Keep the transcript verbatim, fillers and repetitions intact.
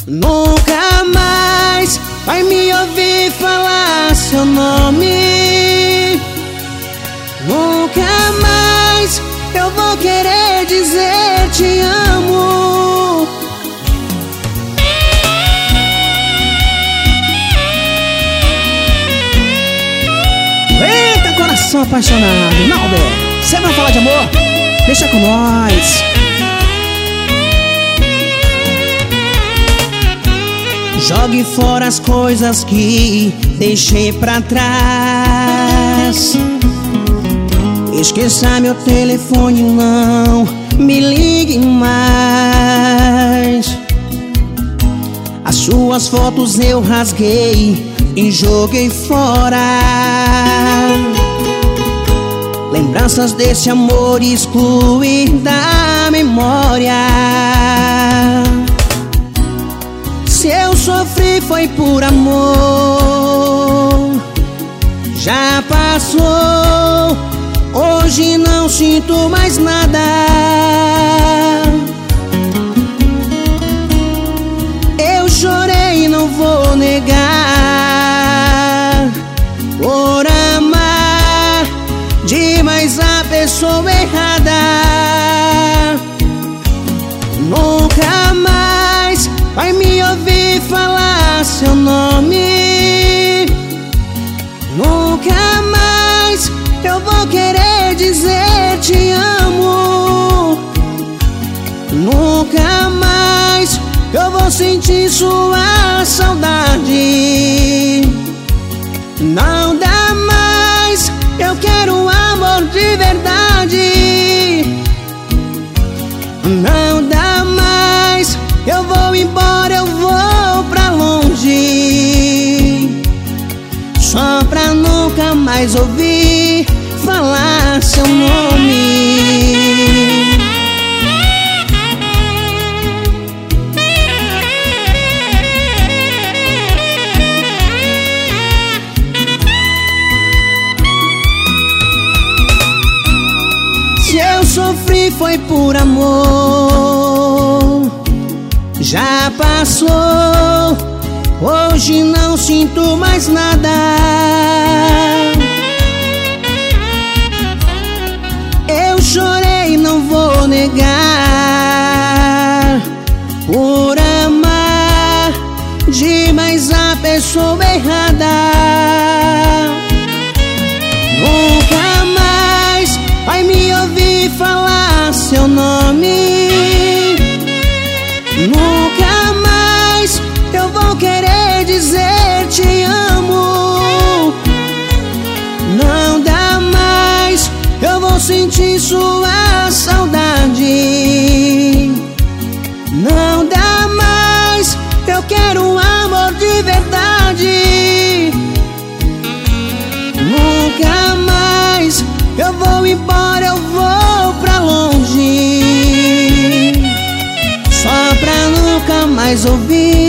Nunca mais vai me ouvir falar seu nome. Nunca mais eu vou querer dizer te amo. Eita, coração apaixonado. Não, Bé, você vai falar de amor? Deixa com nós. Jogue fora as coisas que deixei pra trás. Esqueça meu telefone, não me ligue mais. As suas fotos eu rasguei e joguei fora. Lembranças desse amor excluir da memória. Se eu sofri foi por amor, já passou. Hoje não sinto mais nada. Eu chorei, não vou negar, por amar demais a pessoa errada. Nunca mais vai me ouvir falar seu nome. Nunca mais eu vou querer dizer te amo. Nunca mais eu vou sentir sua saudade. Não dá mais, eu quero um amor de verdade. Não dá mais, eu vou embora, eu vou pra longe, só pra nunca mais ouvir falar seu nome. Se eu sofri foi por amor, já passou. Hoje não sinto mais nada. Eu chorei, não vou negar, por amar demais a pessoa errada. Nunca mais vai me ouvir falar seu nome. Nunca mais eu vou querer dizer te amo. Não dá mais, eu vou sentir sua saudade. Não dá mais, eu quero um amor de verdade. Nunca mais eu vou embora, eu vou pra longe, só pra nunca mais ouvir